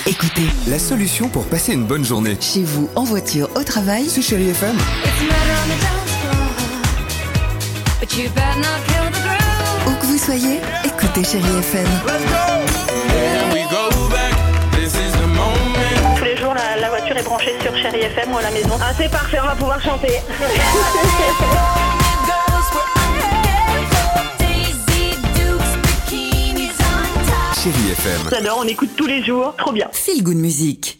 Écoutez, La solution pour passer une bonne journée. chez vous, en voiture, au travail, C'est Chérie FM. où que vous soyez, écoutez Chérie FM. Tous les jours, la voiture est branchée sur Chérie FM ou à la maison. Ah, c'est parfait, on va pouvoir chanter. Chérie FM. J'adore, on écoute tous les jours, trop bien. Feel Good Music.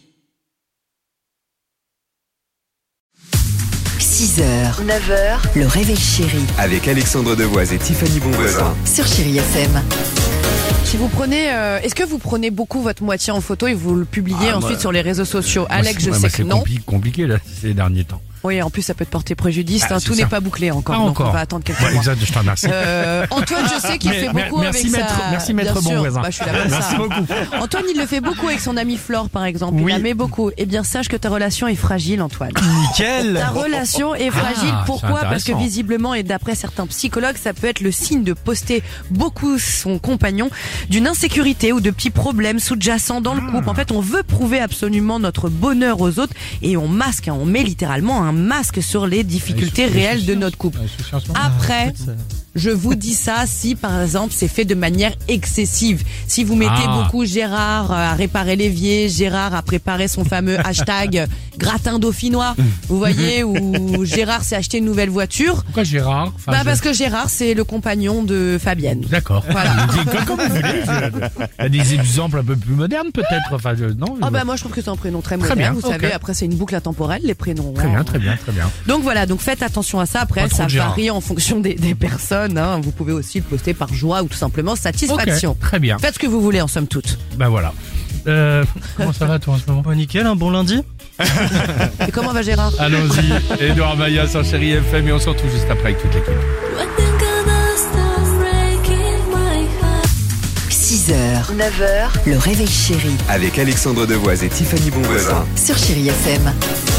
6h, 9h, le réveil chéri Avec Alexandre Devoise et Tiffany Bonvoisin. sur Chérie FM. Si vous prenez, est-ce que vous prenez beaucoup votre moitié en photo et vous le publiez ensuite sur les réseaux sociaux? Alex, je sais que non. C'est compliqué là, ces derniers temps. Oui, en plus ça peut te porter préjudice. Ah, tout c'est n'est ça. pas bouclé encore, Pas donc encore. on va attendre quelques Ouais, mois. exact, je te remercie. Antoine, je sais qu'il fait beaucoup merci, avec maître, sa... merci, maître Bien sûr, Bonvoisin. bah, je suis là pour Merci ça. beaucoup. Antoine, il le fait beaucoup avec son amie Flore, par exemple. Oui. Il la met beaucoup. Eh bien, sache que ta relation est fragile, Antoine. Nickel. Ta relation est fragile. Ah, Pourquoi? c'est Parce que intéressant. visiblement, et d'après certains psychologues, ça peut être le signe de poster beaucoup son compagnon, d'une insécurité ou de petits problèmes sous-jacents dans le couple. En fait, on veut prouver absolument notre bonheur aux autres et on masque, on met littéralement un masque sur les difficultés réelles de notre couple. Après, je vous dis ça si par exemple c'est fait de manière excessive. Si vous mettez beaucoup Gérard à réparer l'évier, Gérard à préparer son fameux hashtag gratin dauphinois, vous voyez, ou Gérard s'est acheté une nouvelle voiture. Pourquoi Gérard? Enfin, Bah parce que Gérard c'est le compagnon de Fabienne. D'accord. Voilà. Comme vous voulez. Il y a des exemples un peu plus modernes peut-être. Enfin, non. Ah bah moi je trouve que c'est un prénom très Très moderne, bien, vous ok. savez, après c'est une boucle intemporelle les prénoms. Très bien, très bien, très bien. Donc voilà, donc faites attention à ça. Après, Pas trop ça de Gérard. varie en fonction des personnes. Hein. Vous pouvez aussi le poster par joie ou tout simplement satisfaction. Ok, très bien. Faites ce que vous voulez en somme toute. Bah voilà. Comment ça va toi en ce moment? Nickel, un bon lundi. Et comment va Gérard? Allons-y, Edouard Maya sur Chérie FM et on se retrouve juste après avec toute l'équipe. 6h, 9h, le réveil chéri Avec Alexandre Devoise et Tiffany Bonvoisin. sur Chérie FM.